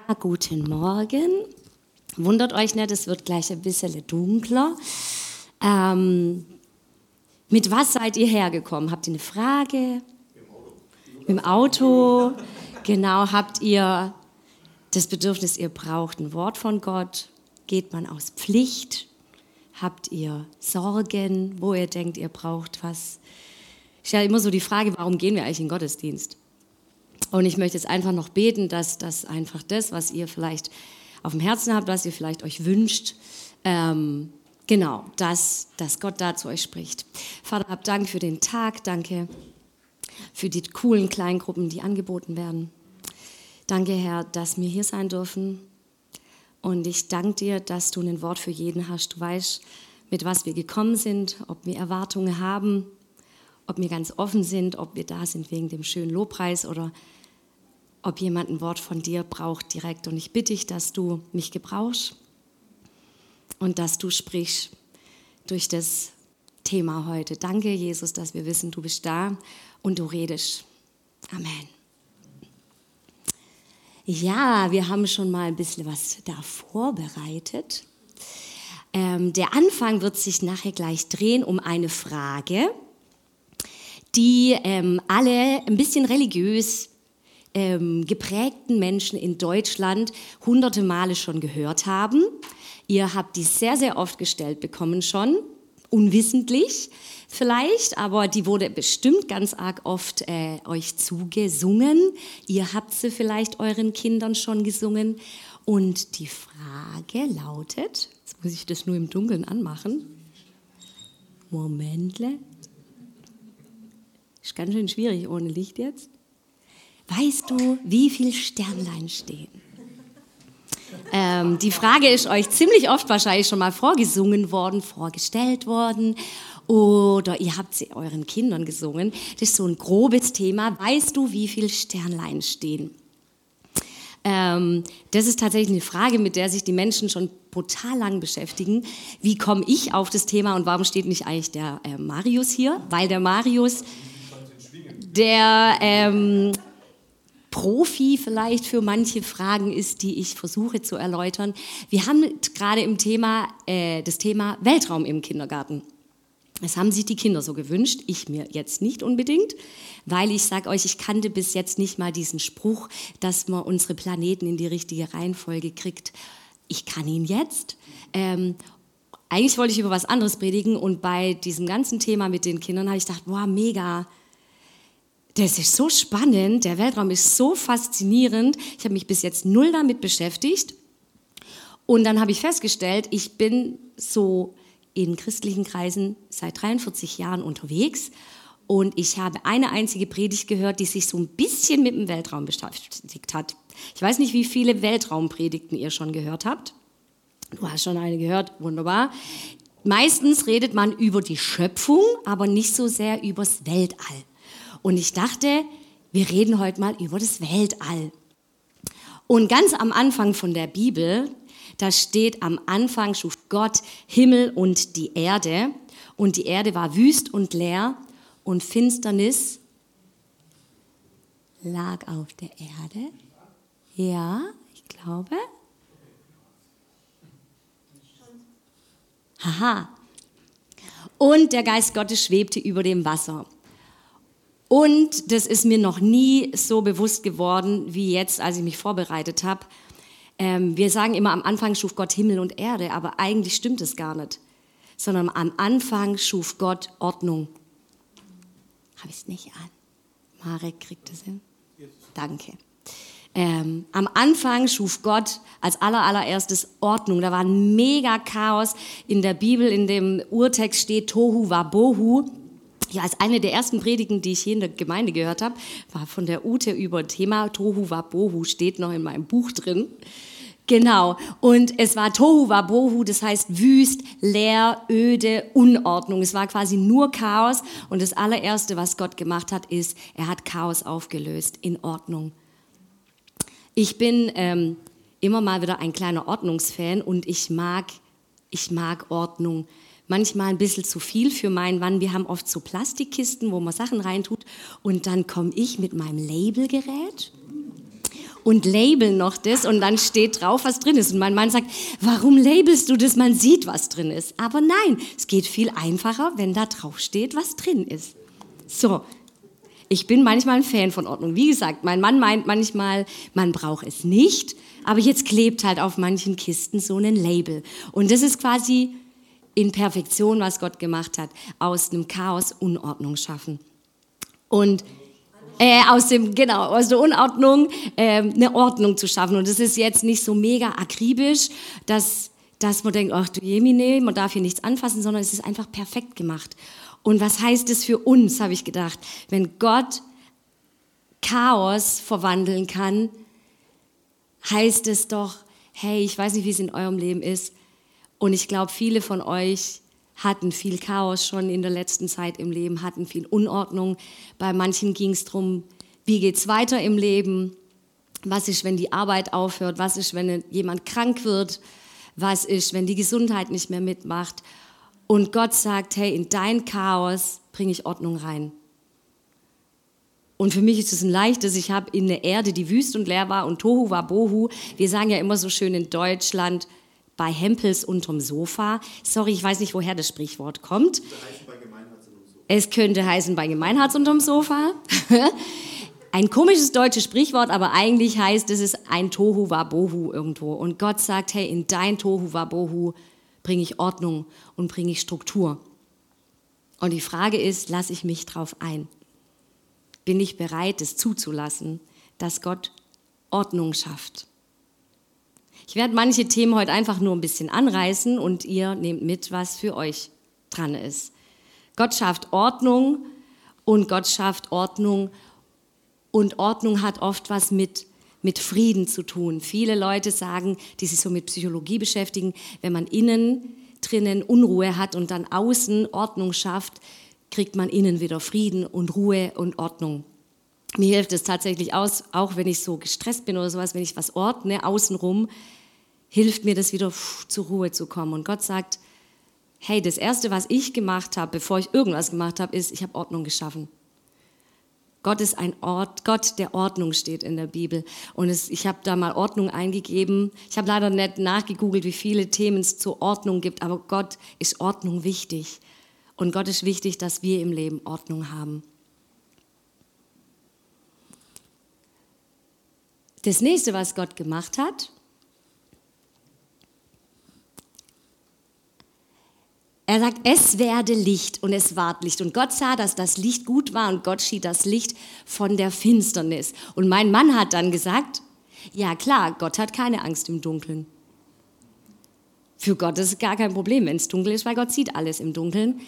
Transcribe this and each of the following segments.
Guten Morgen. Wundert euch nicht, es wird gleich ein bisschen dunkler. Mit was seid ihr hergekommen? Habt ihr eine Frage? Mit dem Auto. Genau, habt ihr das Bedürfnis, ihr braucht ein Wort von Gott? Geht man aus Pflicht? Habt ihr Sorgen, wo ihr denkt, ihr braucht was? Ist ja immer so die Frage, warum gehen wir eigentlich in den Gottesdienst? Und ich möchte jetzt einfach noch beten, dass das einfach das, was ihr vielleicht auf dem Herzen habt, was ihr vielleicht euch wünscht, genau, dass Gott da zu euch spricht. Vater, hab Dank für den Tag, danke für die coolen Kleingruppen, die angeboten werden. Danke, Herr, dass wir hier sein dürfen. Und ich danke dir, dass du ein Wort für jeden hast. Du weißt, mit was wir gekommen sind, ob wir Erwartungen haben, ob wir ganz offen sind, ob wir da sind wegen dem schönen Lobpreis oder ob jemand ein Wort von dir braucht direkt. Und ich bitte dich, dass du mich gebrauchst und dass du sprichst durch das Thema heute. Danke, Jesus, dass wir wissen, du bist da und du redest. Amen. Ja, wir haben schon mal ein bisschen was da vorbereitet. Der Anfang wird sich nachher gleich drehen um eine Frage, die alle ein bisschen religiös geprägten Menschen in Deutschland hunderte Male schon gehört haben. Ihr habt die sehr, sehr oft gestellt bekommen schon, unwissentlich vielleicht, aber die wurde bestimmt ganz arg oft euch zugesungen. Ihr habt sie vielleicht euren Kindern schon gesungen. Und die Frage lautet, jetzt muss ich das nur im Dunkeln anmachen. Momentle. Ist ganz schön schwierig ohne Licht jetzt. Weißt du, wie viele Sternlein stehen? Die Frage ist euch ziemlich oft wahrscheinlich schon mal vorgesungen worden, vorgestellt worden oder ihr habt sie euren Kindern gesungen. Das ist so ein grobes Thema. Weißt du, wie viele Sternlein stehen? Das ist tatsächlich eine Frage, mit der sich die Menschen schon brutal lang beschäftigen. Wie komme ich auf das Thema und warum steht nicht eigentlich der Marius hier? Weil der Marius, der Profi vielleicht für manche Fragen ist, die ich versuche zu erläutern. Wir haben gerade im Thema das Thema Weltraum im Kindergarten. Das haben sich die Kinder so gewünscht, ich mir jetzt nicht unbedingt, weil ich sage euch, ich kannte bis jetzt nicht mal diesen Spruch, dass man unsere Planeten in die richtige Reihenfolge kriegt. Ich kann ihn jetzt. Eigentlich wollte ich über was anderes predigen und bei diesem ganzen Thema mit den Kindern habe ich gedacht, boah, mega. Das ist so spannend, der Weltraum ist so faszinierend. Ich habe mich bis jetzt null damit beschäftigt. Und dann habe ich festgestellt, ich bin so in christlichen Kreisen seit 43 Jahren unterwegs. Und ich habe eine einzige Predigt gehört, die sich so ein bisschen mit dem Weltraum beschäftigt hat. Ich weiß nicht, wie viele Weltraumpredigten ihr schon gehört habt. Du hast schon eine gehört, wunderbar. Meistens redet man über die Schöpfung, aber nicht so sehr übers Weltall. Und ich dachte, wir reden heute mal über das Weltall. Und ganz am Anfang von der Bibel, da steht, am Anfang schuf Gott Himmel und die Erde. Und die Erde war wüst und leer und Finsternis lag auf der Erde. Ja, ich glaube. Haha. Und der Geist Gottes schwebte über dem Wasser. Und das ist mir noch nie so bewusst geworden, wie jetzt, als ich mich vorbereitet habe. Wir sagen immer, am Anfang schuf Gott Himmel und Erde, aber eigentlich stimmt es gar nicht. Sondern am Anfang schuf Gott Ordnung. Habe ich es nicht an? Marek kriegt es hin? Danke. Am Anfang schuf Gott als allererstes Ordnung. Da war ein mega Chaos. In der Bibel, in dem Urtext steht Tohu Wabohu. Ja, als eine der ersten Predigen, die ich hier in der Gemeinde gehört habe, war von der Ute über Thema Tohu Wabohu, steht noch in meinem Buch drin. Genau, und es war Tohu Wabohu, das heißt wüst, leer, öde, Unordnung. Es war quasi nur Chaos und das allererste, was Gott gemacht hat, ist, er hat Chaos aufgelöst in Ordnung. Ich bin immer mal wieder ein kleiner Ordnungsfan und ich mag Ordnung. Manchmal ein bisschen zu viel für meinen Mann. Wir haben oft so Plastikkisten, wo man Sachen reintut. Und dann komme ich mit meinem Labelgerät und labeln noch das und dann steht drauf, was drin ist. Und mein Mann sagt, warum labelst du das? Man sieht, was drin ist. Aber nein, es geht viel einfacher, wenn da drauf steht, was drin ist. So, ich bin manchmal ein Fan von Ordnung. Wie gesagt, mein Mann meint manchmal, man braucht es nicht, aber jetzt klebt halt auf manchen Kisten so ein Label. Und das ist quasi in Perfektion, was Gott gemacht hat, aus einem Chaos Unordnung schaffen. Und aus der Unordnung eine Ordnung zu schaffen. Und das ist jetzt nicht so mega akribisch, dass man denkt, ach du Jemine, man darf hier nichts anfassen, sondern es ist einfach perfekt gemacht. Und was heißt das für uns, habe ich gedacht, wenn Gott Chaos verwandeln kann, heißt es doch, hey, ich weiß nicht, wie es in eurem Leben ist, und ich glaube, viele von euch hatten viel Chaos schon in der letzten Zeit im Leben, hatten viel Unordnung. Bei manchen ging es darum, wie geht es weiter im Leben? Was ist, wenn die Arbeit aufhört? Was ist, wenn jemand krank wird? Was ist, wenn die Gesundheit nicht mehr mitmacht? Und Gott sagt, hey, in dein Chaos bringe ich Ordnung rein. Und für mich ist es ein leichtes, ich habe in der Erde, die wüst und leer war und Tohu war Bohu. Wir sagen ja immer so schön in Deutschland, bei Hempels unterm Sofa. Sorry, ich weiß nicht, woher das Sprichwort kommt. Es könnte heißen bei Gemeinhards unterm Sofa. Ein komisches deutsches Sprichwort, aber eigentlich heißt es ist ein Tohu Wabohu irgendwo. Und Gott sagt, hey, in dein Tohu Wabohu bringe ich Ordnung und bringe ich Struktur. Und die Frage ist, lasse ich mich drauf ein? Bin ich bereit, es zuzulassen, dass Gott Ordnung schafft? Ich werde manche Themen heute einfach nur ein bisschen anreißen und ihr nehmt mit, was für euch dran ist. Gott schafft Ordnung und Gott schafft Ordnung und Ordnung hat oft was mit Frieden zu tun. Viele Leute sagen, die sich so mit Psychologie beschäftigen, wenn man drinnen Unruhe hat und dann außen Ordnung schafft, kriegt man innen wieder Frieden und Ruhe und Ordnung. Mir hilft es tatsächlich aus, auch wenn ich so gestresst bin oder sowas, wenn ich was ordne außenrum, hilft mir das wieder zur Ruhe zu kommen. Und Gott sagt, hey, das Erste, was ich gemacht habe, bevor ich irgendwas gemacht habe, ist, ich habe Ordnung geschaffen. Gott ist ein Gott der Ordnung steht in der Bibel. Und ich habe da mal Ordnung eingegeben. Ich habe leider nicht nachgegoogelt, wie viele Themen es zur Ordnung gibt, aber Gott ist Ordnung wichtig. Und Gott ist wichtig, dass wir im Leben Ordnung haben. Das nächste, was Gott gemacht hat, er sagt, es werde Licht und es ward Licht. Und Gott sah, dass das Licht gut war und Gott schied das Licht von der Finsternis. Und mein Mann hat dann gesagt, ja klar, Gott hat keine Angst im Dunkeln. Für Gott ist es gar kein Problem, wenn es dunkel ist, weil Gott sieht alles im Dunkeln.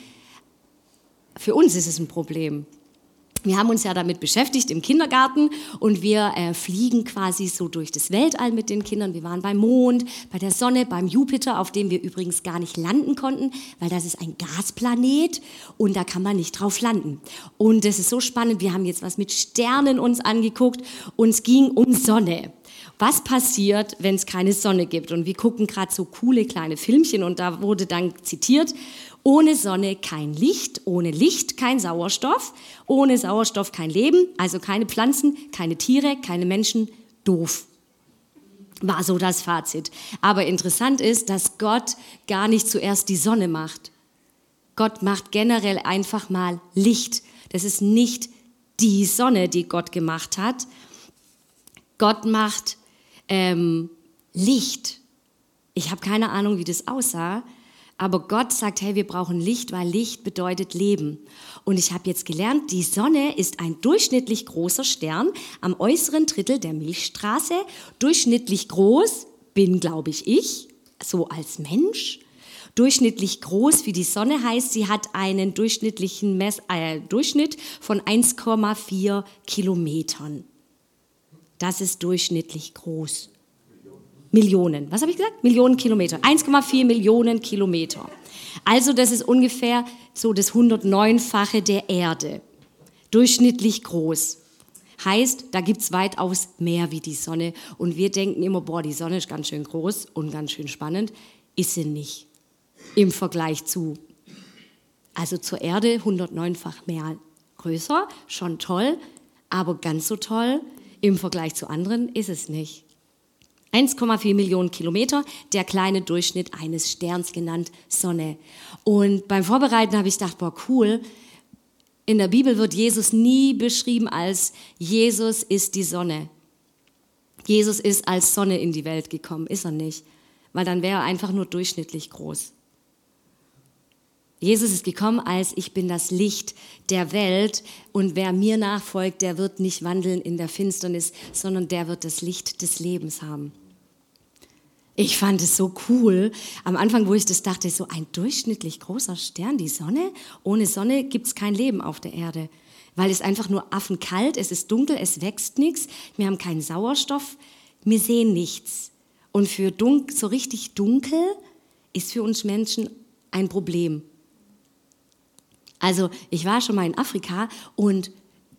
Für uns ist es ein Problem. Wir haben uns ja damit beschäftigt im Kindergarten und wir fliegen quasi so durch das Weltall mit den Kindern. Wir waren beim Mond, bei der Sonne, beim Jupiter, auf dem wir übrigens gar nicht landen konnten, weil das ist ein Gasplanet und da kann man nicht drauf landen. Und das ist so spannend, wir haben jetzt was mit Sternen uns angeguckt und es ging um Sonne. Was passiert, wenn es keine Sonne gibt? Und wir gucken gerade so coole kleine Filmchen und da wurde dann zitiert, ohne Sonne kein Licht, ohne Licht kein Sauerstoff, ohne Sauerstoff kein Leben, also keine Pflanzen, keine Tiere, keine Menschen, doof. War so das Fazit. Aber interessant ist, dass Gott gar nicht zuerst die Sonne macht. Gott macht generell einfach mal Licht. Das ist nicht die Sonne, die Gott gemacht hat. Gott macht Licht. Ich habe keine Ahnung, wie das aussah. Aber Gott sagt, hey, wir brauchen Licht, weil Licht bedeutet Leben. Und ich habe jetzt gelernt, die Sonne ist ein durchschnittlich großer Stern am äußeren Drittel der Milchstraße. Durchschnittlich groß bin, glaube ich, so als Mensch. Durchschnittlich groß wie die Sonne heißt, sie hat einen durchschnittlichen Durchschnitt von 1,4 Kilometern. Das ist durchschnittlich groß. Millionen. Was habe ich gesagt? Millionen Kilometer. 1,4 Millionen Kilometer. Also das ist ungefähr so das 109-fache der Erde. Durchschnittlich groß. Heißt, da gibt es weitaus mehr wie die Sonne. Und wir denken immer, boah, die Sonne ist ganz schön groß und ganz schön spannend. Ist sie nicht. Im Vergleich also zur Erde 109-fach mehr größer. Schon toll. Aber ganz so toll Im Vergleich zu anderen ist es nicht. 1,4 Millionen Kilometer, der kleine Durchschnitt eines Sterns genannt, Sonne. Und beim Vorbereiten habe ich gedacht, boah, cool, in der Bibel wird Jesus nie beschrieben als Jesus ist die Sonne. Jesus ist als Sonne in die Welt gekommen, ist er nicht, weil dann wäre er einfach nur durchschnittlich groß. Jesus ist gekommen als ich bin das Licht der Welt und wer mir nachfolgt, der wird nicht wandeln in der Finsternis, sondern der wird das Licht des Lebens haben. Ich fand es so cool, am Anfang, wo ich das dachte, so ein durchschnittlich großer Stern, die Sonne. Ohne Sonne gibt es kein Leben auf der Erde, weil es einfach nur affenkalt, es ist dunkel, es wächst nichts, wir haben keinen Sauerstoff, wir sehen nichts. Und für so richtig dunkel ist für uns Menschen ein Problem. Also ich war schon mal in Afrika und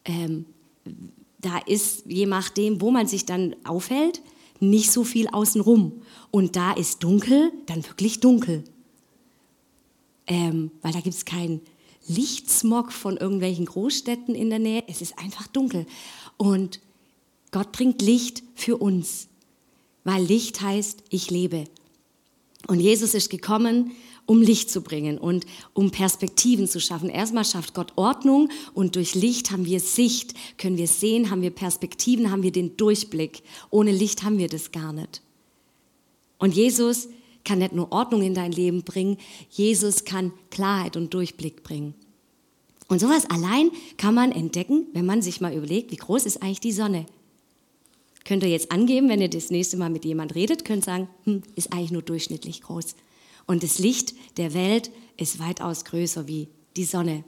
da ist, je nachdem, wo man sich dann aufhält, nicht so viel außenrum. Und da ist dunkel, dann wirklich dunkel. Weil da gibt es keinen Lichtsmog von irgendwelchen Großstädten in der Nähe. Es ist einfach dunkel. Und Gott bringt Licht für uns, weil Licht heißt, ich lebe. Und Jesus ist gekommen, um Licht zu bringen und um Perspektiven zu schaffen. Erstmal schafft Gott Ordnung und durch Licht haben wir Sicht, können wir sehen, haben wir Perspektiven, haben wir den Durchblick. Ohne Licht haben wir das gar nicht. Und Jesus kann nicht nur Ordnung in dein Leben bringen, Jesus kann Klarheit und Durchblick bringen. Und sowas allein kann man entdecken, wenn man sich mal überlegt, wie groß ist eigentlich die Sonne. Könnt ihr jetzt angeben, wenn ihr das nächste Mal mit jemand redet, könnt sagen, ist eigentlich nur durchschnittlich groß. Und das Licht der Welt ist weitaus größer wie die Sonne.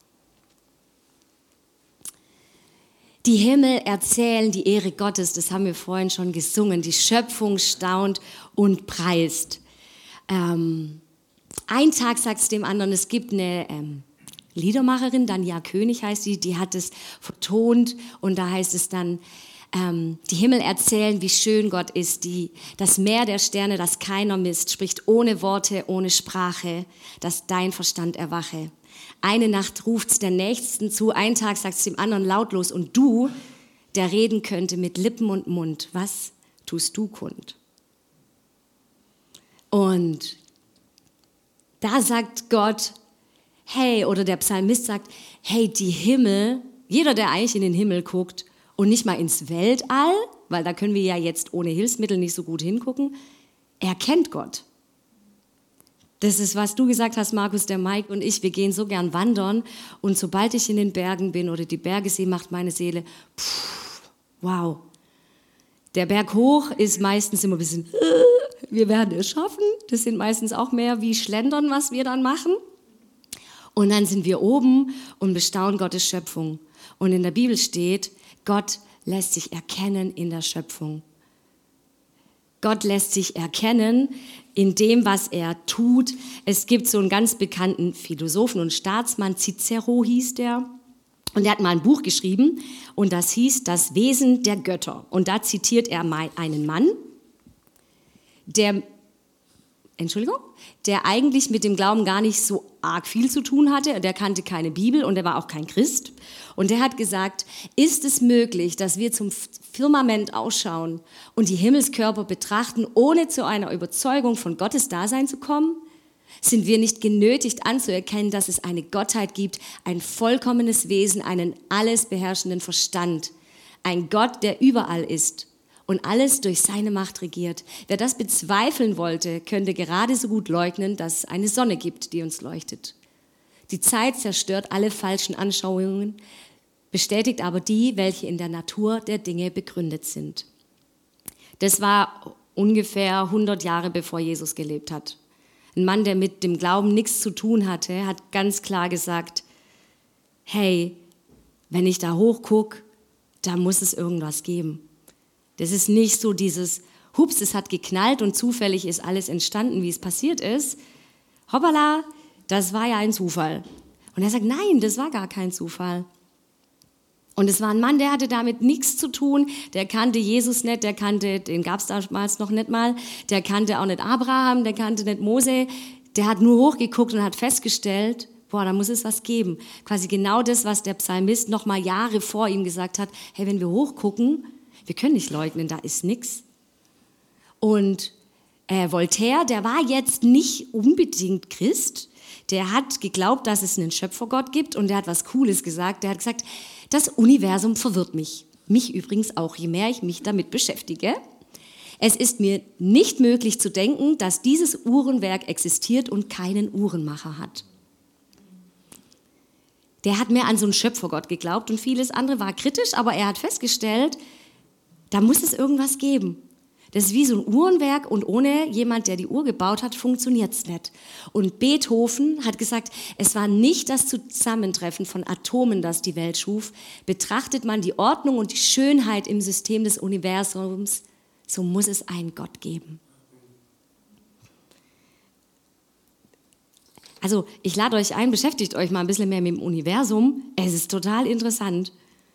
Die Himmel erzählen die Ehre Gottes, das haben wir vorhin schon gesungen. Die Schöpfung staunt und preist. Ein Tag sagt es dem anderen, es gibt eine Liedermacherin, Danja König heißt sie, die hat es vertont und da heißt es dann, die Himmel erzählen, wie schön Gott ist, das Meer der Sterne, das keiner misst, spricht ohne Worte, ohne Sprache, dass dein Verstand erwache. Eine Nacht ruft's der Nächsten zu, ein Tag sagt's dem anderen lautlos und du, der reden könnte mit Lippen und Mund, was tust du kund? Und da sagt Gott, hey, oder der Psalmist sagt, hey, die Himmel, jeder, der eigentlich in den Himmel guckt, und nicht mal ins Weltall, weil da können wir ja jetzt ohne Hilfsmittel nicht so gut hingucken, er kennt Gott. Das ist, was du gesagt hast, Markus, der Mike und ich, wir gehen so gern wandern und sobald ich in den Bergen bin oder die Berge sehe, macht meine Seele, wow. Der Berg hoch ist meistens immer ein bisschen, wir werden es schaffen. Das sind meistens auch mehr wie Schlendern, was wir dann machen. Und dann sind wir oben und bestaunen Gottes Schöpfung. Und in der Bibel steht, Gott lässt sich erkennen in der Schöpfung. Gott lässt sich erkennen in dem, was er tut. Es gibt so einen ganz bekannten Philosophen und Staatsmann, Cicero hieß der. Und der hat mal ein Buch geschrieben und das hieß Das Wesen der Götter. Und da zitiert er einen Mann, der eigentlich mit dem Glauben gar nicht so arg viel zu tun hatte. Der kannte keine Bibel und er war auch kein Christ. Und der hat gesagt, ist es möglich, dass wir zum Firmament ausschauen und die Himmelskörper betrachten, ohne zu einer Überzeugung von Gottes Dasein zu kommen? Sind wir nicht genötigt anzuerkennen, dass es eine Gottheit gibt, ein vollkommenes Wesen, einen alles beherrschenden Verstand, ein Gott, der überall ist und alles durch seine Macht regiert? Wer das bezweifeln wollte, könnte gerade so gut leugnen, dass es eine Sonne gibt, die uns leuchtet. Die Zeit zerstört alle falschen Anschauungen, bestätigt aber die, welche in der Natur der Dinge begründet sind. Das war ungefähr 100 Jahre bevor Jesus gelebt hat. Ein Mann, der mit dem Glauben nichts zu tun hatte, hat ganz klar gesagt, hey, wenn ich da hochgucke, da muss es irgendwas geben. Das ist nicht so dieses, hups, es hat geknallt und zufällig ist alles entstanden, wie es passiert ist. Hoppala, das war ja ein Zufall. Und er sagt, nein, das war gar kein Zufall. Und es war ein Mann, der hatte damit nichts zu tun, der kannte Jesus nicht, den gab es damals noch nicht mal, der kannte auch nicht Abraham, der kannte nicht Mose, der hat nur hochgeguckt und hat festgestellt, boah, da muss es was geben. Quasi genau das, was der Psalmist noch mal Jahre vor ihm gesagt hat, hey, wenn wir hochgucken, Wir können nicht leugnen, da ist nichts. Und Voltaire, der war jetzt nicht unbedingt Christ. Der hat geglaubt, dass es einen Schöpfergott gibt und der hat was Cooles gesagt. Der hat gesagt, das Universum verwirrt mich. Mich übrigens auch, je mehr ich mich damit beschäftige. Es ist mir nicht möglich zu denken, dass dieses Uhrenwerk existiert und keinen Uhrenmacher hat. Der hat mehr an so einen Schöpfergott geglaubt und vieles andere war kritisch, aber er hat festgestellt, da muss es irgendwas geben. Das ist wie so ein Uhrenwerk und ohne jemand, der die Uhr gebaut hat, funktioniert es nicht. Und Beethoven hat gesagt, es war nicht das Zusammentreffen von Atomen, das die Welt schuf. Betrachtet man die Ordnung und die Schönheit im System des Universums, so muss es einen Gott geben. Also ich lade euch ein, beschäftigt euch mal ein bisschen mehr mit dem Universum. Es ist total interessant,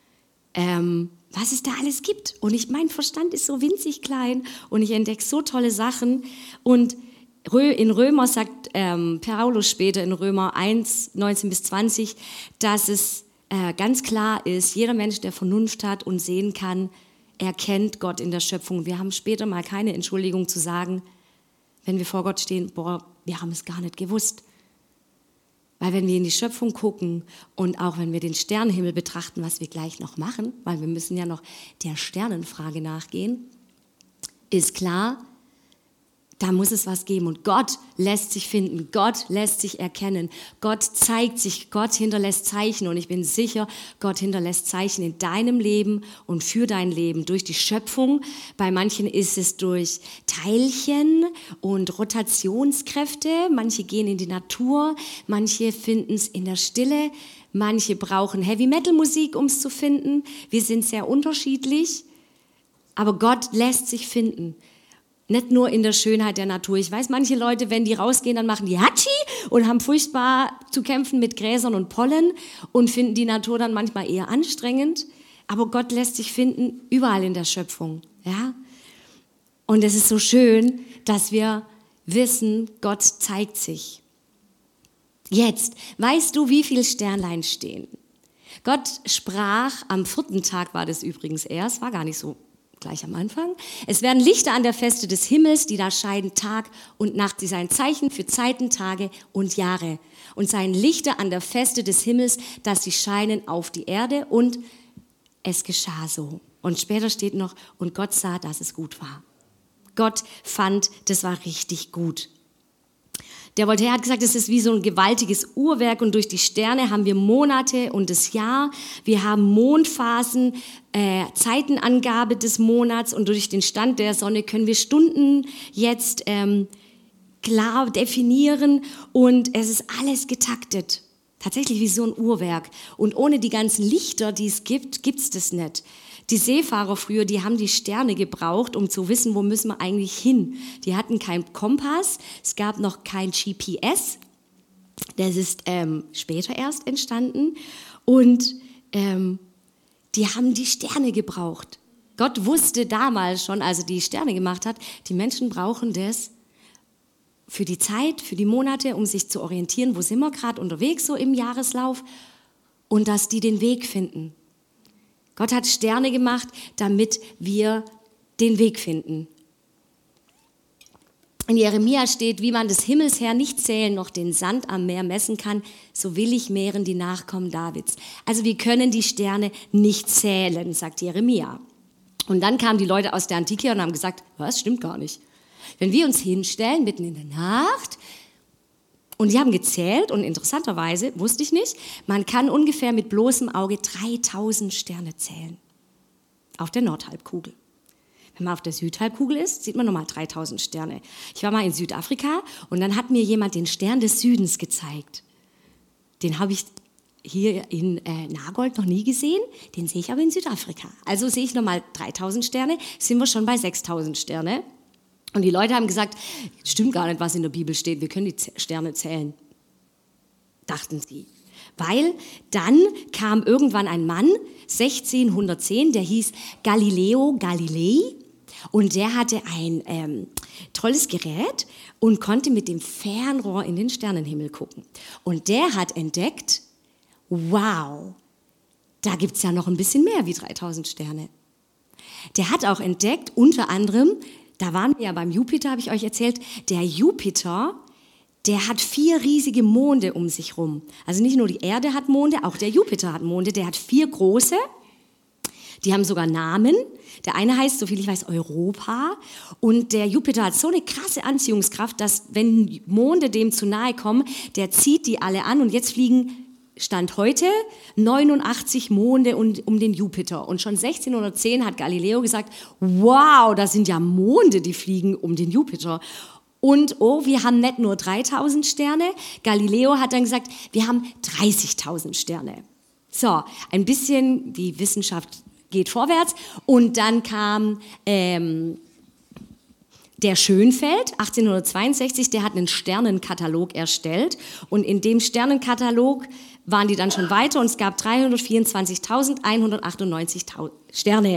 was es da alles gibt. Und mein Verstand ist so winzig klein und ich entdecke so tolle Sachen. Und in Römer sagt Paulus später in Römer 1, 19 bis 20, dass es ganz klar ist, jeder Mensch, der Vernunft hat und sehen kann, erkennt Gott in der Schöpfung. Wir haben später mal keine Entschuldigung zu sagen, wenn wir vor Gott stehen, wir haben es gar nicht gewusst. Weil wenn wir in die Schöpfung gucken und auch wenn wir den Sternenhimmel betrachten, was wir gleich noch machen, weil wir müssen ja noch der Sternenfrage nachgehen, ist klar, da muss es was geben. Und Gott lässt sich finden, Gott lässt sich erkennen, Gott zeigt sich, Gott hinterlässt Zeichen. Und ich bin sicher, Gott hinterlässt Zeichen in deinem Leben und für dein Leben durch die Schöpfung. Bei manchen ist es durch Teilchen und Rotationskräfte. Manche gehen in die Natur, manche finden es in der Stille. Manche brauchen Heavy-Metal-Musik, um es zu finden. Wir sind sehr unterschiedlich, aber Gott lässt sich finden. Nicht nur in der Schönheit der Natur. Ich weiß, manche Leute, wenn die rausgehen, dann machen die Hatschi und haben furchtbar zu kämpfen mit Gräsern und Pollen und finden die Natur dann manchmal eher anstrengend. Aber Gott lässt sich finden überall in der Schöpfung. Ja? Und es ist so schön, dass wir wissen, Gott zeigt sich. Jetzt, weißt du, wie viele Sternlein stehen? Gott sprach, am 4. Tag war das übrigens erst, war gar nicht so gleich am Anfang. Es werden Lichter an der Feste des Himmels, die da scheiden Tag und Nacht. Sie seien Zeichen für Zeiten, Tage und Jahre. Und seien Lichter an der Feste des Himmels, dass sie scheinen auf die Erde. Und es geschah so. Und später steht noch, und Gott sah, dass es gut war. Gott fand, das war richtig gut. Der Voltaire hat gesagt, es ist wie so ein gewaltiges Uhrwerk und durch die Sterne haben wir Monate und das Jahr. Wir haben Mondphasen, Zeitenangabe des Monats und durch den Stand der Sonne können wir Stunden jetzt klar definieren und es ist alles getaktet. Tatsächlich wie so ein Uhrwerk. Und ohne die ganzen Lichter, die es gibt, gibt es das nicht. Die Seefahrer früher, die haben die Sterne gebraucht, um zu wissen, wo müssen wir eigentlich hin. Die hatten keinen Kompass, es gab noch kein GPS. Das ist später erst entstanden. Und die haben die Sterne gebraucht. Gott wusste damals schon, als er die Sterne gemacht hat, die Menschen brauchen das für die Zeit, für die Monate, um sich zu orientieren, wo sind wir gerade unterwegs so im Jahreslauf und dass die den Weg finden. Gott hat Sterne gemacht, damit wir den Weg finden. In Jeremia steht, wie man des Himmels her nicht zählen, noch den Sand am Meer messen kann, so will ich mehren die Nachkommen Davids. Also wir können die Sterne nicht zählen, sagt Jeremia. Und dann kamen die Leute aus der Antike und haben gesagt, was, stimmt gar nicht. Wenn wir uns hinstellen, mitten in der Nacht, und die haben gezählt und interessanterweise, wusste ich nicht, man kann ungefähr mit bloßem Auge 3000 Sterne zählen. Auf der Nordhalbkugel. Wenn man auf der Südhalbkugel ist, sieht man nochmal 3000 Sterne. Ich war mal in Südafrika und dann hat mir jemand den Stern des Südens gezeigt. Den habe ich hier in Nagold noch nie gesehen, den sehe ich aber in Südafrika. Also sehe ich nochmal 3000 Sterne, sind wir schon bei 6000 Sterne. Und die Leute haben gesagt, stimmt gar nicht, was in der Bibel steht, wir können die Sterne zählen, dachten sie. Weil dann kam irgendwann ein Mann, 1610, der hieß Galileo Galilei und der hatte ein tolles Gerät und konnte mit dem Fernrohr in den Sternenhimmel gucken. Und der hat entdeckt, wow, da gibt es ja noch ein bisschen mehr wie 3000 Sterne. Der hat auch entdeckt, unter anderem, da waren wir ja beim Jupiter, habe ich euch erzählt, der Jupiter, der hat 4 riesige Monde um sich rum. Also nicht nur die Erde hat Monde, auch der Jupiter hat Monde. Der hat 4 große, die haben sogar Namen. Der eine heißt, soviel ich weiß, Europa. Und der Jupiter hat so eine krasse Anziehungskraft, dass wenn Monde dem zu nahe kommen, der zieht die alle an. Und jetzt fliegen, Stand heute, 89 Monde um den Jupiter. Und schon 1610 hat Galileo gesagt, wow, das sind ja Monde, die fliegen um den Jupiter. Und oh, wir haben nicht nur 3000 Sterne. Galileo hat dann gesagt, wir haben 30.000 Sterne. So, ein bisschen die Wissenschaft geht vorwärts. Und dann kam der Schönfeld, 1862, der hat einen Sternenkatalog erstellt. Und in dem Sternenkatalog waren die dann schon weiter und es gab 324.198 Sterne.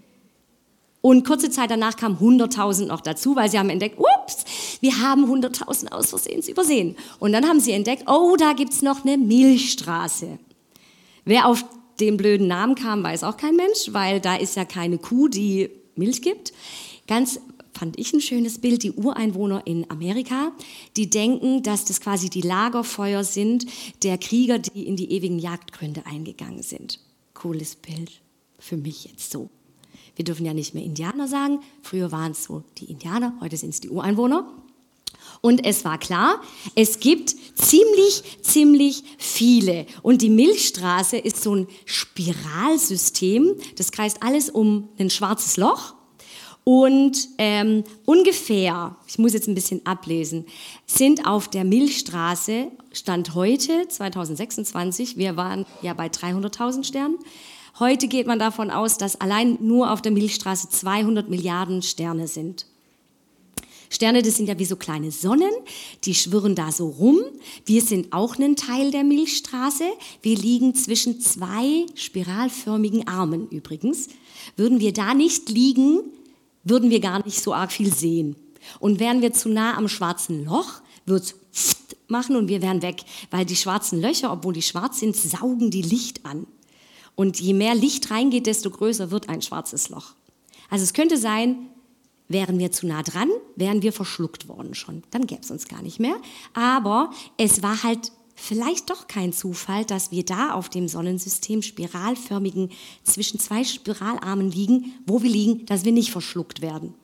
Und kurze Zeit danach kamen 100.000 noch dazu, weil sie haben entdeckt, ups, wir haben 100.000 aus Versehen übersehen. Und dann haben sie entdeckt, oh, da gibt's noch eine Milchstraße. Wer auf den blöden Namen kam, weiß auch kein Mensch, weil da ist ja keine Kuh, die Milch gibt. Ganz fand ich ein schönes Bild, die Ureinwohner in Amerika, die denken, dass das quasi die Lagerfeuer sind der Krieger, die in die ewigen Jagdgründe eingegangen sind. Cooles Bild für mich jetzt so. Wir dürfen ja nicht mehr Indianer sagen. Früher waren es so die Indianer, heute sind es die Ureinwohner. Und es war klar, es gibt ziemlich viele. Und die Milchstraße ist so ein Spiralsystem. Das kreist alles um ein schwarzes Loch. Und ungefähr, ich muss jetzt ein bisschen ablesen, sind auf der Milchstraße, Stand heute, 2026, wir waren ja bei 300.000 Sternen, heute geht man davon aus, dass allein nur auf der Milchstraße 200 Milliarden Sterne sind. Sterne, das sind ja wie so kleine Sonnen, die schwirren da so rum. Wir sind auch ein Teil der Milchstraße. Wir liegen zwischen 2 spiralförmigen Armen übrigens. Würden wir da nicht liegen, würden wir gar nicht so arg viel sehen. Und wären wir zu nah am schwarzen Loch, wird es machen und wir wären weg. Weil die schwarzen Löcher, obwohl die schwarz sind, saugen die Licht an. Und je mehr Licht reingeht, desto größer wird ein schwarzes Loch. Also es könnte sein, wären wir zu nah dran, wären wir verschluckt worden schon. Dann gäbe es uns gar nicht mehr. Aber es war halt vielleicht doch kein Zufall, dass wir da auf dem Sonnensystem spiralförmigen, zwischen 2 Spiralarmen liegen, wo wir liegen, dass wir nicht verschluckt werden.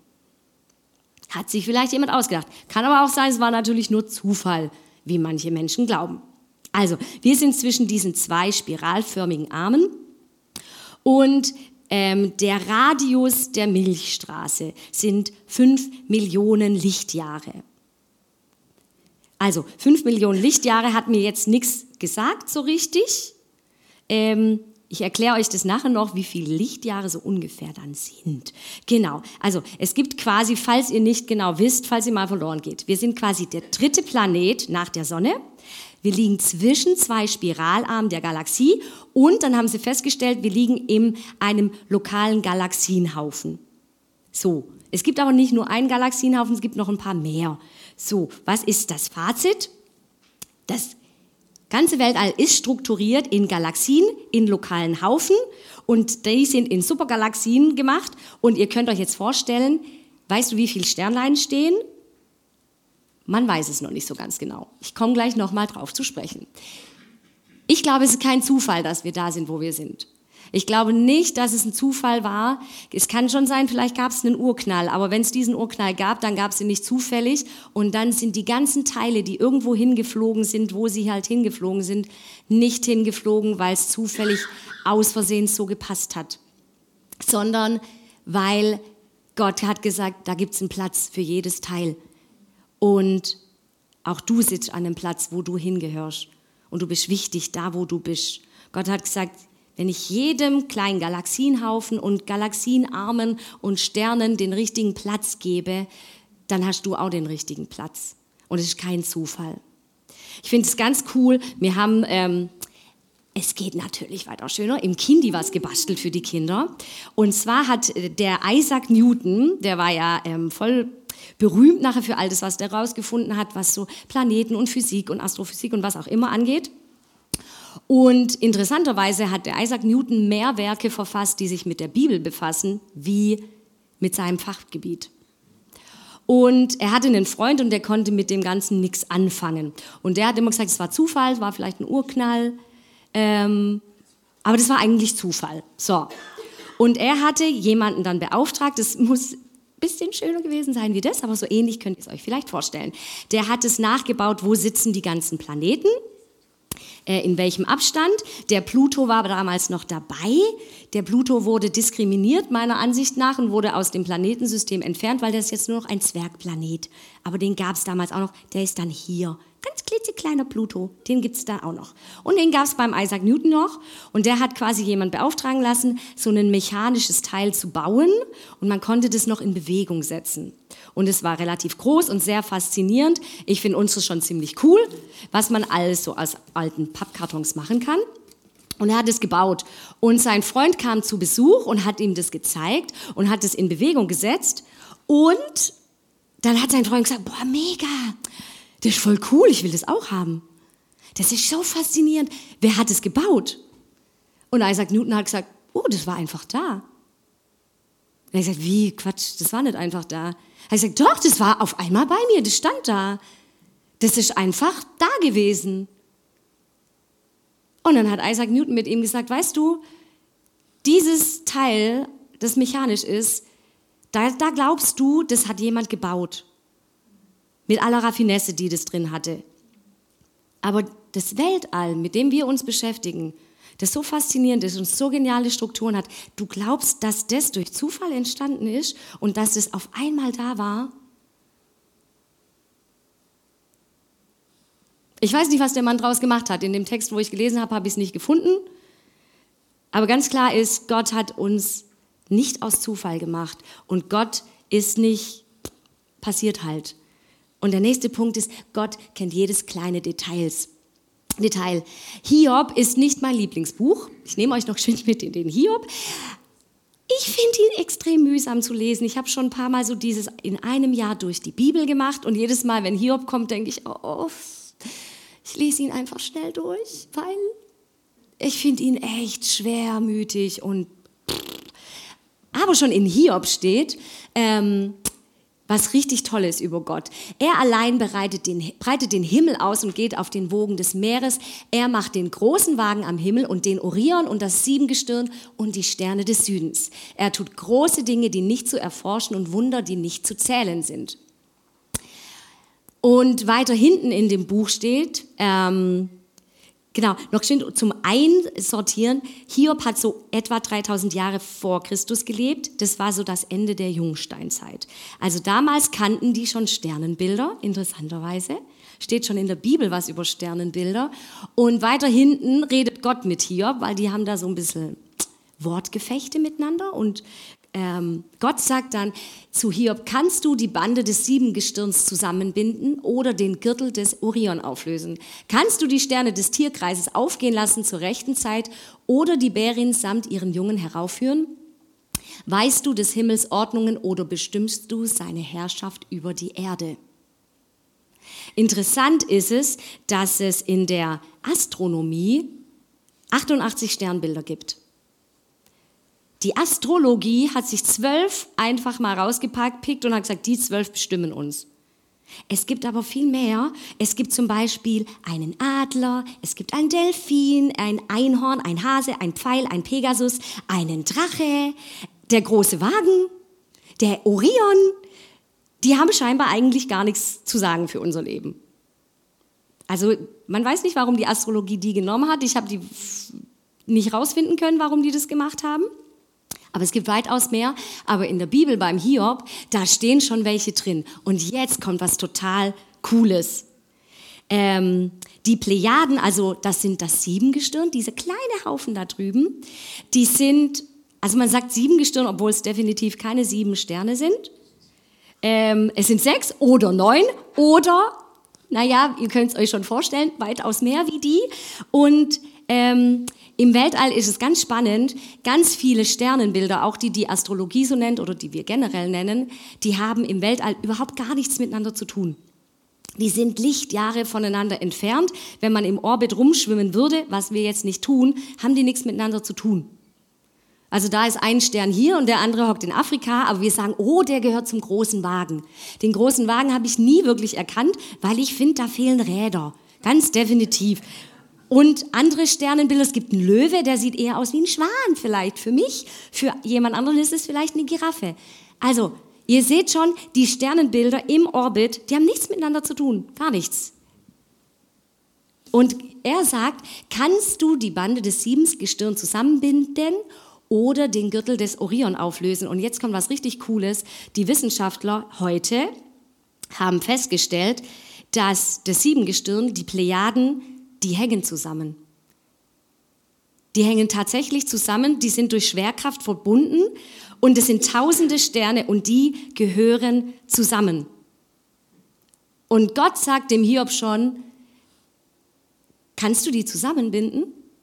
Hat sich vielleicht jemand ausgedacht. Kann aber auch sein, es war natürlich nur Zufall, wie manche Menschen glauben. Also, wir sind zwischen diesen 2 spiralförmigen Armen und der Radius der Milchstraße sind 5 Millionen Lichtjahre. Also 5 Millionen Lichtjahre hat mir jetzt nichts gesagt so richtig. Ich erkläre euch das nachher noch, wie viele Lichtjahre so ungefähr dann sind. Genau, also es gibt quasi, falls ihr nicht genau wisst, falls ihr mal verloren geht, wir sind quasi der 3. Planet nach der Sonne. Wir liegen zwischen 2 Spiralarmen der Galaxie und dann haben sie festgestellt, wir liegen in einem lokalen Galaxienhaufen. So, es gibt aber nicht nur einen Galaxienhaufen, es gibt noch ein paar mehr. So, was ist das Fazit? Das ganze Weltall ist strukturiert in Galaxien, in lokalen Haufen und die sind in Supergalaxien gemacht. Und ihr könnt euch jetzt vorstellen, weißt du, wie viele Sternlein stehen? Man weiß es noch nicht so ganz genau. Ich komme gleich nochmal drauf zu sprechen. Ich glaube, es ist kein Zufall, dass wir da sind, wo wir sind. Ich glaube nicht, dass es ein Zufall war. Es kann schon sein, vielleicht gab es einen Urknall, aber wenn es diesen Urknall gab, dann gab es ihn nicht zufällig und dann sind die ganzen Teile, die irgendwo hingeflogen sind, wo sie halt hingeflogen sind, nicht hingeflogen, weil es zufällig aus Versehen so gepasst hat, sondern weil Gott hat gesagt, da gibt es einen Platz für jedes Teil und auch du sitzt an einem Platz, wo du hingehörst und du bist wichtig da, wo du bist. Gott hat gesagt, wenn ich jedem kleinen Galaxienhaufen und Galaxienarmen und Sternen den richtigen Platz gebe, dann hast du auch den richtigen Platz. Und es ist kein Zufall. Ich finde es ganz cool. Wir haben, es geht natürlich weiter schöner, im Kindi was gebastelt für die Kinder. Und zwar hat der Isaac Newton, der war ja voll berühmt nachher für all das, was der rausgefunden hat, was so Planeten und Physik und Astrophysik und was auch immer angeht. Und interessanterweise hat der Isaac Newton mehr Werke verfasst, die sich mit der Bibel befassen, wie mit seinem Fachgebiet. Und er hatte einen Freund und der konnte mit dem Ganzen nichts anfangen. Und der hat immer gesagt, es war Zufall, es war vielleicht ein Urknall, aber das war eigentlich Zufall. So. Und er hatte jemanden dann beauftragt, das muss ein bisschen schöner gewesen sein wie das, aber so ähnlich könnt ihr es euch vielleicht vorstellen. Der hat es nachgebaut, wo sitzen die ganzen Planeten, in welchem Abstand. Der Pluto war damals noch dabei. Der Pluto wurde diskriminiert, meiner Ansicht nach, und wurde aus dem Planetensystem entfernt, weil der ist jetzt nur noch ein Zwergplanet. Aber den gab es damals auch noch. Der ist dann hier. Ganz klitzekleiner Pluto, den gibt es da auch noch. Und den gab es beim Isaac Newton noch. Und der hat quasi jemand beauftragen lassen, so ein mechanisches Teil zu bauen. Und man konnte das noch in Bewegung setzen. Und es war relativ groß und sehr faszinierend. Ich finde unsere schon ziemlich cool, was man alles so aus alten Pappkartons machen kann. Und er hat es gebaut. Und sein Freund kam zu Besuch und hat ihm das gezeigt und hat es in Bewegung gesetzt. Und dann hat sein Freund gesagt, boah, mega, das ist voll cool, ich will das auch haben. Das ist so faszinierend. Wer hat es gebaut? Und Isaac Newton hat gesagt, oh, das war einfach da. Und er hat gesagt, wie, Quatsch, das war nicht einfach da. Er hat gesagt, doch, das war auf einmal bei mir, das stand da. Das ist einfach da gewesen. Und dann hat Isaac Newton mit ihm gesagt, weißt du, dieses Teil, das mechanisch ist, da glaubst du, das hat jemand gebaut. Mit aller Raffinesse, die das drin hatte. Aber das Weltall, mit dem wir uns beschäftigen, das so faszinierend ist und so geniale Strukturen hat, du glaubst, dass das durch Zufall entstanden ist und dass es auf einmal da war? Ich weiß nicht, was der Mann draus gemacht hat. In dem Text, wo ich gelesen habe, habe ich es nicht gefunden. Aber ganz klar ist, Gott hat uns nicht aus Zufall gemacht. Und Gott ist nicht passiert halt. Und der nächste Punkt ist, Gott kennt jedes kleine Detail. Hiob ist nicht mein Lieblingsbuch. Ich nehme euch noch geschwind mit in den Hiob. Ich finde ihn extrem mühsam zu lesen. Ich habe schon ein paar Mal so dieses in einem Jahr durch die Bibel gemacht. Und jedes Mal, wenn Hiob kommt, denke ich, oh, ich lese ihn einfach schnell durch, weil ich finde ihn echt schwermütig. Aber schon in Hiob steht, was richtig toll ist über Gott. Er allein breitet den Himmel aus und geht auf den Wogen des Meeres. Er macht den großen Wagen am Himmel und den Orion und das Siebengestirn und die Sterne des Südens. Er tut große Dinge, die nicht zu erforschen und Wunder, die nicht zu zählen sind. Und weiter hinten in dem Buch steht, noch zum Einsortieren, Hiob hat so etwa 3000 Jahre vor Christus gelebt. Das war so das Ende der Jungsteinzeit. Also damals kannten die schon Sternenbilder, interessanterweise. Steht schon in der Bibel was über Sternenbilder. Und weiter hinten redet Gott mit Hiob, weil die haben da so ein bisschen Wortgefechte miteinander. Und Gott sagt dann zu Hiob, kannst du die Bande des Siebengestirns zusammenbinden oder den Gürtel des Orion auflösen? Kannst du die Sterne des Tierkreises aufgehen lassen zur rechten Zeit oder die Bärin samt ihren Jungen heraufführen? Weißt du des Himmels Ordnungen oder bestimmst du seine Herrschaft über die Erde? Interessant ist es, dass es in der Astronomie 88 Sternbilder gibt. Die Astrologie hat sich 12 einfach mal rausgepickt und hat gesagt, die 12 bestimmen uns. Es gibt aber viel mehr. Es gibt zum Beispiel einen Adler, es gibt einen Delfin, ein Einhorn, ein Hase, ein Pfeil, ein Pegasus, einen Drache, der große Wagen, der Orion. Die haben scheinbar eigentlich gar nichts zu sagen für unser Leben. Also man weiß nicht, warum die Astrologie die genommen hat. Ich habe die nicht rausfinden können, warum die das gemacht haben. Aber es gibt weitaus mehr. Aber in der Bibel beim Hiob, da stehen schon welche drin. Und jetzt kommt was total Cooles. Die Plejaden, also das sind das Siebengestirn, diese kleine Haufen da drüben, die sind, also man sagt Siebengestirn, obwohl es definitiv keine 7 Sterne sind. Es sind 6 oder 9 oder, naja, ihr könnt es euch schon vorstellen, weitaus mehr wie die. Und im Weltall ist es ganz spannend, ganz viele Sternenbilder, auch die Astrologie so nennt oder die wir generell nennen, die haben im Weltall überhaupt gar nichts miteinander zu tun. Die sind Lichtjahre voneinander entfernt. Wenn man im Orbit rumschwimmen würde, was wir jetzt nicht tun, haben die nichts miteinander zu tun. Also da ist ein Stern hier und der andere hockt in Afrika, aber wir sagen, oh, der gehört zum großen Wagen. Den großen Wagen habe ich nie wirklich erkannt, weil ich finde, da fehlen Räder. Ganz definitiv. Und andere Sternenbilder, es gibt einen Löwe, der sieht eher aus wie ein Schwan vielleicht für mich. Für jemand anderen ist es vielleicht eine Giraffe. Also, ihr seht schon, die Sternenbilder im Orbit, die haben nichts miteinander zu tun. Gar nichts. Und er sagt, kannst du die Bande des Siebengestirn zusammenbinden oder den Gürtel des Orion auflösen? Und jetzt kommt was richtig Cooles. Die Wissenschaftler heute haben festgestellt, dass das Siebengestirn, die Plejaden, die hängen zusammen. Die hängen tatsächlich zusammen, die sind durch Schwerkraft verbunden und es sind tausende Sterne und die gehören zusammen. Und Gott sagt dem Hiob schon, kannst du die zusammenbinden?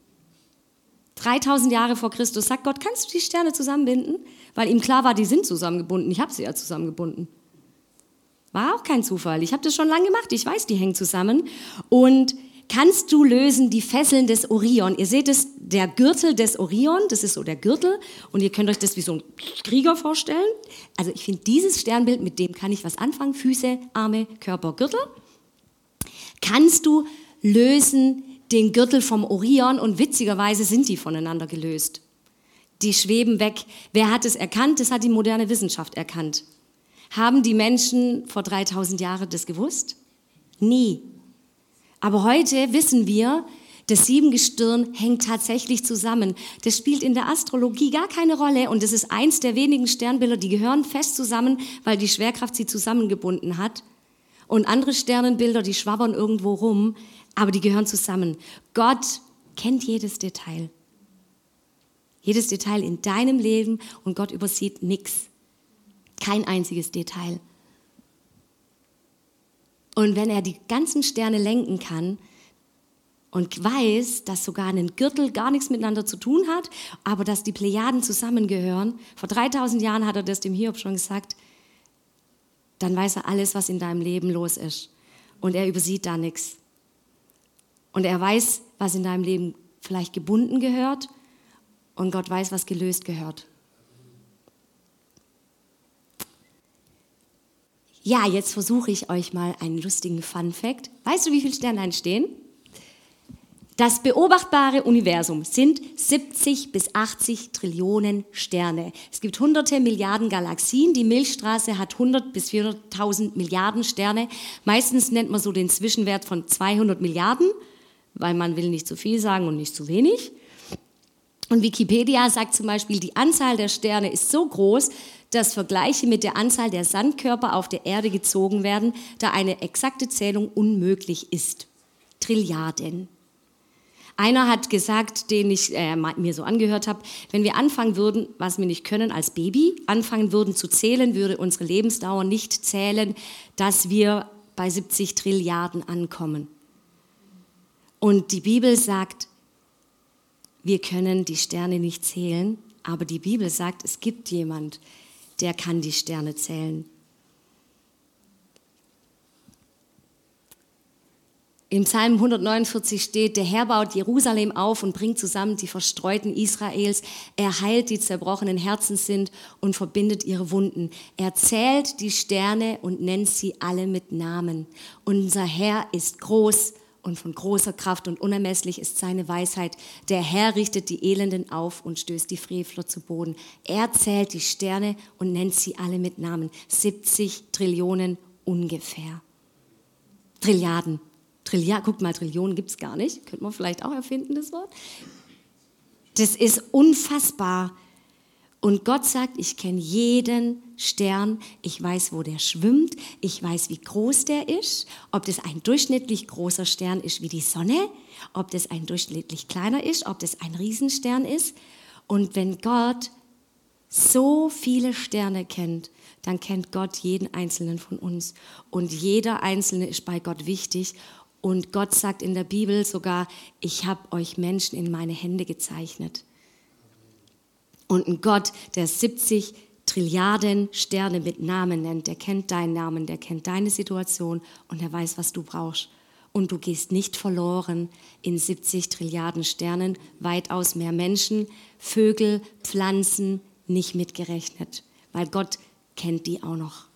3000 Jahre vor Christus sagt Gott, kannst du die Sterne zusammenbinden? Weil ihm klar war, die sind zusammengebunden. Ich habe sie ja zusammengebunden. War auch kein Zufall. Ich habe das schon lange gemacht. Ich weiß, die hängen zusammen. Und kannst du lösen die Fesseln des Orion? Ihr seht es, der Gürtel des Orion, das ist so der Gürtel. Und ihr könnt euch das wie so ein Krieger vorstellen. Also ich finde dieses Sternbild, mit dem kann ich was anfangen. Füße, Arme, Körper, Gürtel. Kannst du lösen den Gürtel vom Orion? Und witzigerweise sind die voneinander gelöst. Die schweben weg. Wer hat es erkannt? Das hat die moderne Wissenschaft erkannt. Haben die Menschen vor 3000 Jahren das gewusst? Nie. Aber heute wissen wir, das Siebengestirn hängt tatsächlich zusammen. Das spielt in der Astrologie gar keine Rolle und das ist eins der wenigen Sternbilder, die gehören fest zusammen, weil die Schwerkraft sie zusammengebunden hat. Und andere Sternenbilder, die schwabbern irgendwo rum, aber die gehören zusammen. Gott kennt jedes Detail. Jedes Detail in deinem Leben und Gott übersieht nichts. Kein einziges Detail. Und wenn er die ganzen Sterne lenken kann und weiß, dass sogar ein Gürtel gar nichts miteinander zu tun hat, aber dass die Plejaden zusammengehören, vor 3000 Jahren hat er das dem Hiob schon gesagt, dann weiß er alles, was in deinem Leben los ist. Und er übersieht da nichts. Und er weiß, was in deinem Leben vielleicht gebunden gehört und Gott weiß, was gelöst gehört. Ja, jetzt versuche ich euch mal einen lustigen Fun-Fact. Weißt du, wie viele Sterne entstehen? Das beobachtbare Universum sind 70 bis 80 Trillionen Sterne. Es gibt hunderte Milliarden Galaxien. Die Milchstraße hat 100 bis 400.000 Milliarden Sterne. Meistens nennt man so den Zwischenwert von 200 Milliarden, weil man will nicht zu viel sagen und nicht zu wenig. Und Wikipedia sagt zum Beispiel, die Anzahl der Sterne ist so groß, dass Vergleiche mit der Anzahl der Sandkörper auf der Erde gezogen werden, da eine exakte Zählung unmöglich ist. Trilliarden. Einer hat gesagt, den ich mir so angehört habe, wenn wir anfangen würden, was wir nicht können als Baby, anfangen würden zu zählen, würde unsere Lebensdauer nicht zählen, dass wir bei 70 Trilliarden ankommen. Und die Bibel sagt, wir können die Sterne nicht zählen, aber die Bibel sagt, es gibt jemand, der kann die Sterne zählen. Im Psalm 149 steht, der Herr baut Jerusalem auf und bringt zusammen die Verstreuten Israels. Er heilt die zerbrochenen Herzen sind und verbindet ihre Wunden. Er zählt die Sterne und nennt sie alle mit Namen. Unser Herr ist groß und von großer Kraft und unermesslich ist seine Weisheit. Der Herr richtet die Elenden auf und stößt die Frevler zu Boden. Er zählt die Sterne und nennt sie alle mit Namen. 70 Trillionen ungefähr. Trilliarden. Guckt mal, Trillionen gibt es gar nicht. Könnte man vielleicht auch erfinden, das Wort. Das ist unfassbar. Und Gott sagt, ich kenne jeden Stern, ich weiß, wo der schwimmt, ich weiß, wie groß der ist, ob das ein durchschnittlich großer Stern ist wie die Sonne, ob das ein durchschnittlich kleiner ist, ob das ein Riesenstern ist. Und wenn Gott so viele Sterne kennt, dann kennt Gott jeden einzelnen von uns. Und jeder einzelne ist bei Gott wichtig. Und Gott sagt in der Bibel sogar, ich habe euch Menschen in meine Hände gezeichnet. Und ein Gott, der 70 Trilliarden Sterne mit Namen nennt. Der kennt deinen Namen, der kennt deine Situation und er weiß, was du brauchst. Und du gehst nicht verloren in 70 Trilliarden Sternen, weitaus mehr Menschen, Vögel, Pflanzen, nicht mitgerechnet, weil Gott kennt die auch noch.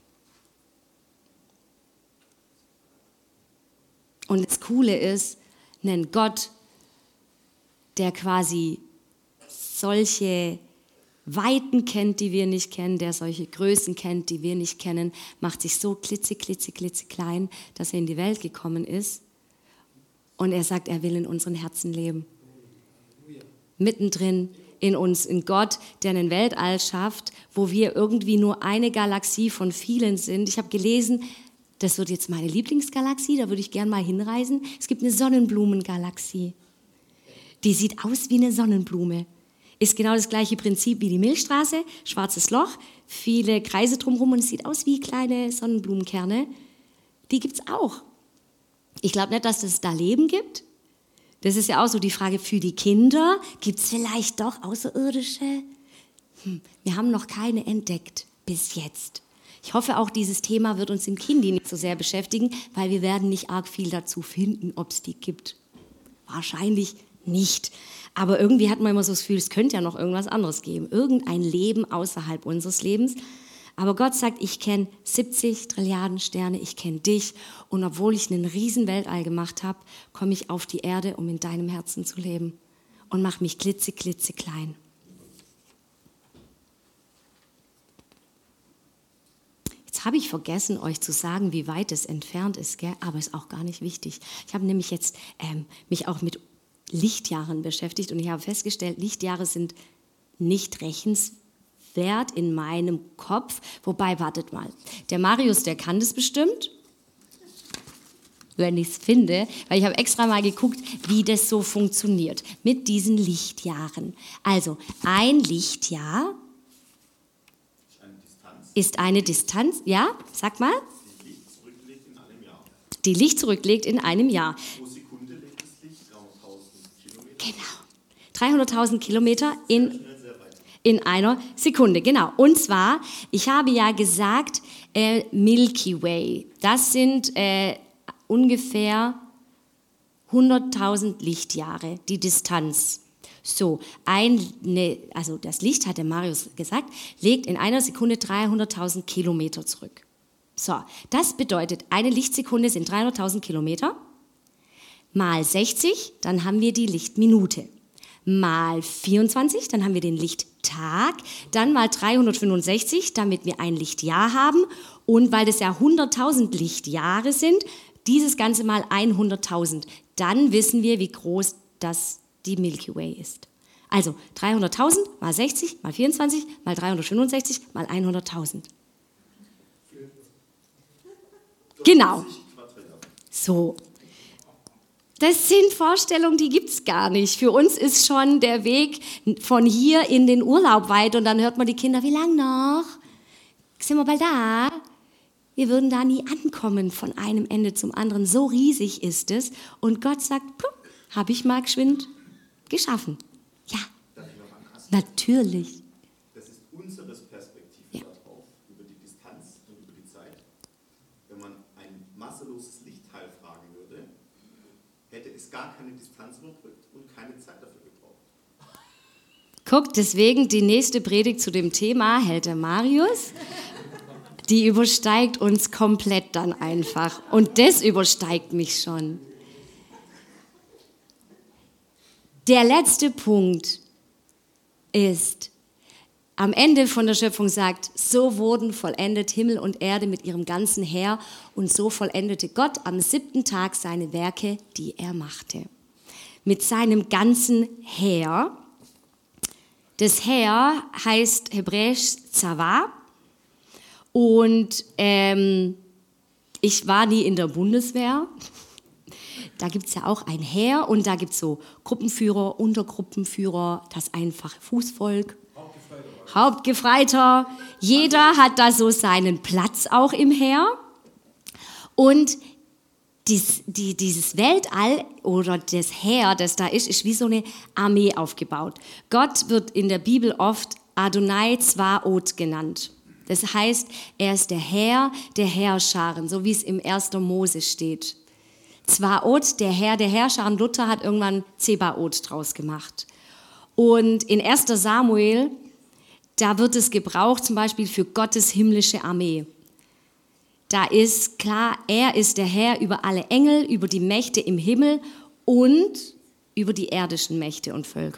Und das Coole ist, ein Gott, der quasi solche Weiten kennt, die wir nicht kennen, der solche Größen kennt, die wir nicht kennen, macht sich so klitzeklein, dass er in die Welt gekommen ist. Und er sagt, er will in unseren Herzen leben. Mittendrin in uns, in Gott, der einen Weltall schafft, wo wir irgendwie nur eine Galaxie von vielen sind. Ich habe gelesen, das wird jetzt meine Lieblingsgalaxie, da würde ich gerne mal hinreisen. Es gibt eine Sonnenblumengalaxie. Die sieht aus wie eine Sonnenblume. Ist genau das gleiche Prinzip wie die Milchstraße, schwarzes Loch, viele Kreise drumherum und es sieht aus wie kleine Sonnenblumenkerne. Die gibt es auch. Ich glaube nicht, dass es da Leben gibt. Das ist ja auch so die Frage für die Kinder. Gibt es vielleicht doch Außerirdische? Wir haben noch keine entdeckt bis jetzt. Ich hoffe auch, dieses Thema wird uns im Kindi nicht so sehr beschäftigen, weil wir werden nicht arg viel dazu finden, ob es die gibt. Wahrscheinlich nicht. Aber irgendwie hat man immer so das Gefühl, es könnte ja noch irgendwas anderes geben. Irgendein Leben außerhalb unseres Lebens. Aber Gott sagt, ich kenne 70 Trilliarden Sterne, ich kenne dich. Und obwohl ich einen riesen Weltall gemacht habe, komme ich auf die Erde, um in deinem Herzen zu leben. Und mache mich klitzeklein. Jetzt habe ich vergessen, euch zu sagen, wie weit es entfernt ist, gell? Aber ist auch gar nicht wichtig. Ich habe nämlich jetzt mich auch mit Lichtjahren beschäftigt und ich habe festgestellt, Lichtjahre sind nicht rechnenswert in meinem Kopf. Wobei, wartet mal, der Marius, der kann das bestimmt, wenn ich es finde, weil ich habe extra mal geguckt, wie das so funktioniert mit diesen Lichtjahren. Also ein Lichtjahr ist eine Distanz, ja, sag mal. Die Licht zurücklegt in einem Jahr. Die Licht zurücklegt in einem Jahr. Pro Sekunde legt das Licht 300.000 Kilometer. Genau, 300.000 Kilometer in einer Sekunde, genau. Und zwar, ich habe ja gesagt, Milky Way, das sind ungefähr 100.000 Lichtjahre, die Distanz. So, also das Licht, hat der Marius gesagt, legt in einer Sekunde 300.000 Kilometer zurück. So, das bedeutet, eine Lichtsekunde sind 300.000 Kilometer, mal 60, dann haben wir die Lichtminute. Mal 24, dann haben wir den Lichttag, dann mal 365, damit wir ein Lichtjahr haben. Und weil das ja 100.000 Lichtjahre sind, dieses Ganze mal 100.000. Dann wissen wir, wie groß das die Milky Way ist. Also 300.000 mal 60 mal 24 mal 365 mal 100.000. Genau. So. Das sind Vorstellungen, die gibt es gar nicht. Für uns ist schon der Weg von hier in den Urlaub weit und dann hört man die Kinder, wie lang noch? Sind wir bald da? Wir würden da nie ankommen von einem Ende zum anderen. So riesig ist es. Und Gott sagt, habe ich mal geschwind geschaffen. Ja, natürlich. Das ist unsere Perspektive darauf, über die Distanz und über die Zeit. Wenn man ein masseloses Lichtteil fragen würde, hätte es gar keine Distanz überbrückt und keine Zeit dafür gebraucht. Guck, deswegen die nächste Predigt zu dem Thema hält der Marius. Die übersteigt uns komplett dann einfach. Und das übersteigt mich schon. Der letzte Punkt ist, am Ende von der Schöpfung sagt, so wurden vollendet Himmel und Erde mit ihrem ganzen Heer und so vollendete Gott am 7. Tag seine Werke, die er machte. Mit seinem ganzen Heer. Das Heer heißt hebräisch Zava und ich war nie in der Bundeswehr. Da gibt es ja auch ein Heer und da gibt es so Gruppenführer, Untergruppenführer, das einfache Fußvolk, Hauptgefreiter. Jeder hat da so seinen Platz auch im Heer. Und dieses Weltall oder das Heer, das da ist wie so eine Armee aufgebaut. Gott wird in der Bibel oft Adonai Zvaot genannt. Das heißt, er ist der Herr der Heerscharen, so wie es im 1. Mose steht. Zvaot, der Herr der Heerscharen. Luther hat irgendwann Zebaoth draus gemacht. Und in 1. Samuel, da wird es gebraucht zum Beispiel für Gottes himmlische Armee. Da ist klar, er ist der Herr über alle Engel, über die Mächte im Himmel und über die irdischen Mächte und Völker.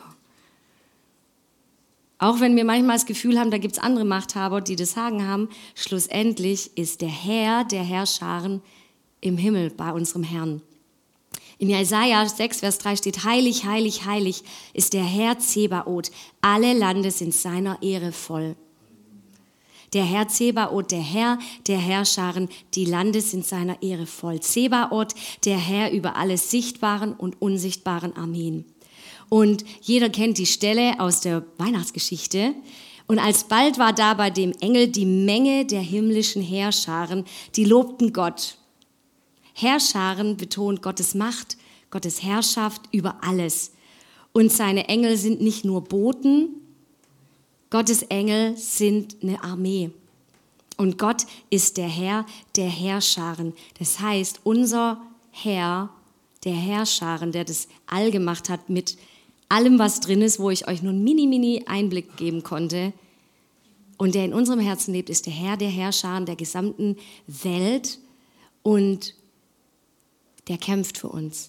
Auch wenn wir manchmal das Gefühl haben, da gibt es andere Machthaber, die das Sagen haben, schlussendlich ist der Herr der Heerscharen im Himmel bei unserem Herrn. In Jesaja 6, Vers 3 steht, heilig, heilig, heilig ist der Herr Zebaoth, alle Lande sind seiner Ehre voll. Der Herr Zebaoth, der Herr der Heerscharen, die Lande sind seiner Ehre voll. Zebaoth, der Herr über alle sichtbaren und unsichtbaren Armeen. Und jeder kennt die Stelle aus der Weihnachtsgeschichte. Und alsbald war da bei dem Engel die Menge der himmlischen Heerscharen, die lobten Gott. Heerscharen betont Gottes Macht, Gottes Herrschaft über alles. Und seine Engel sind nicht nur Boten, Gottes Engel sind eine Armee. Und Gott ist der Herr der Heerscharen. Das heißt, unser Herr, der Heerscharen, der das All gemacht hat mit allem, was drin ist, wo ich euch nur einen mini Einblick geben konnte, und der in unserem Herzen lebt, ist der Herr der Heerscharen der gesamten Welt und der kämpft für uns.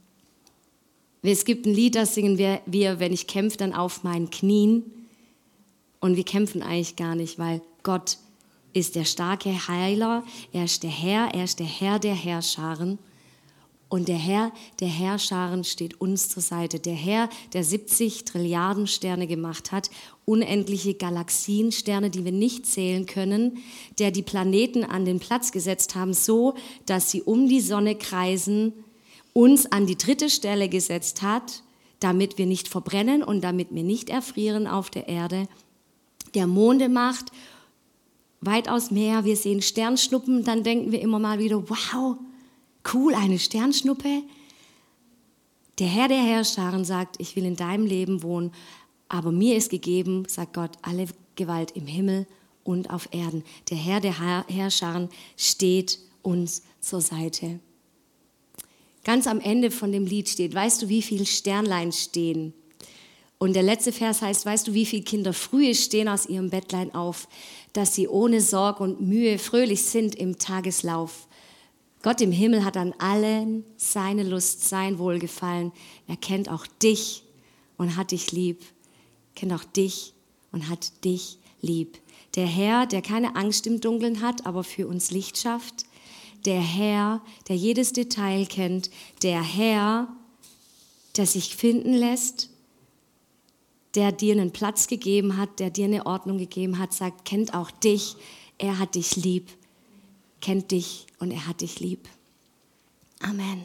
Es gibt ein Lied, das singen wir, wenn ich kämpfe, dann auf meinen Knien. Und wir kämpfen eigentlich gar nicht, weil Gott ist der starke Heiler, er ist der Herr der Heerscharen. Und der Herr der Heerscharen steht uns zur Seite. Der Herr, der 70 Trilliarden Sterne gemacht hat, unendliche Galaxiensterne, die wir nicht zählen können, der die Planeten an den Platz gesetzt haben, so, dass sie um die Sonne kreisen, uns an die 3. Stelle gesetzt hat, damit wir nicht verbrennen und damit wir nicht erfrieren auf der Erde, der Monde macht, weitaus mehr. Wir sehen Sternschnuppen, dann denken wir immer mal wieder, wow, cool, eine Sternschnuppe. Der Herr der Heerscharen sagt, ich will in deinem Leben wohnen, aber mir ist gegeben, sagt Gott, alle Gewalt im Himmel und auf Erden. Der Herr der Heerscharen steht uns zur Seite. Ganz am Ende von dem Lied steht, weißt du, wie viele Sternlein stehen? Und der letzte Vers heißt, weißt du, wie viele Kinder früh stehen aus ihrem Bettlein auf, dass sie ohne Sorg und Mühe fröhlich sind im Tageslauf. Gott im Himmel hat an allen seine Lust, sein Wohlgefallen. Er kennt auch dich und hat dich lieb. Kennt auch dich und hat dich lieb. Der Herr, der keine Angst im Dunkeln hat, aber für uns Licht schafft. Der Herr, der jedes Detail kennt. Der Herr, der sich finden lässt. Der dir einen Platz gegeben hat, der dir eine Ordnung gegeben hat, sagt, kennt auch dich. Er hat dich lieb. Kennt dich und er hat dich lieb. Amen.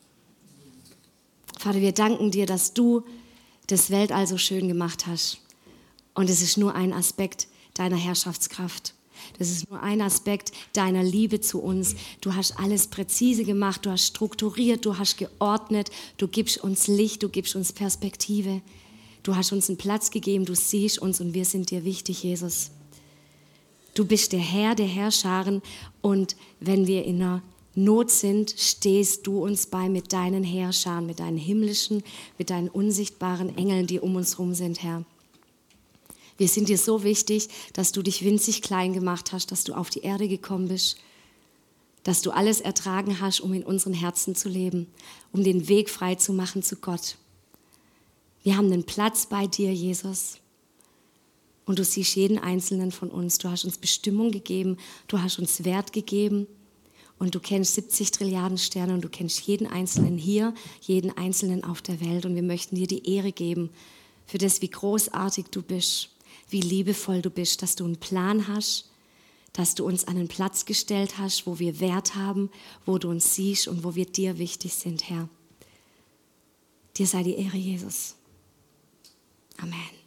Vater, wir danken dir, dass du das Weltall so schön gemacht hast. Und es ist nur ein Aspekt deiner Herrschaftskraft. Das ist nur ein Aspekt deiner Liebe zu uns. Du hast alles präzise gemacht, du hast strukturiert, du hast geordnet, du gibst uns Licht, du gibst uns Perspektive. Du hast uns einen Platz gegeben, du siehst uns und wir sind dir wichtig, Jesus. Du bist der Herr der Heerscharen und wenn wir in einer Not sind, stehst du uns bei mit deinen Heerscharen, mit deinen himmlischen, mit deinen unsichtbaren Engeln, die um uns herum sind, Herr. Wir sind dir so wichtig, dass du dich winzig klein gemacht hast, dass du auf die Erde gekommen bist, dass du alles ertragen hast, um in unseren Herzen zu leben, um den Weg frei zu machen zu Gott. Wir haben einen Platz bei dir, Jesus. Und du siehst jeden Einzelnen von uns. Du hast uns Bestimmung gegeben, du hast uns Wert gegeben. Und du kennst 70 Trilliarden Sterne und du kennst jeden Einzelnen hier, jeden Einzelnen auf der Welt. Und wir möchten dir die Ehre geben für das, wie großartig du bist, wie liebevoll du bist, dass du einen Plan hast, dass du uns an einen Platz gestellt hast, wo wir Wert haben, wo du uns siehst und wo wir dir wichtig sind, Herr. Dir sei die Ehre, Jesus. Amen.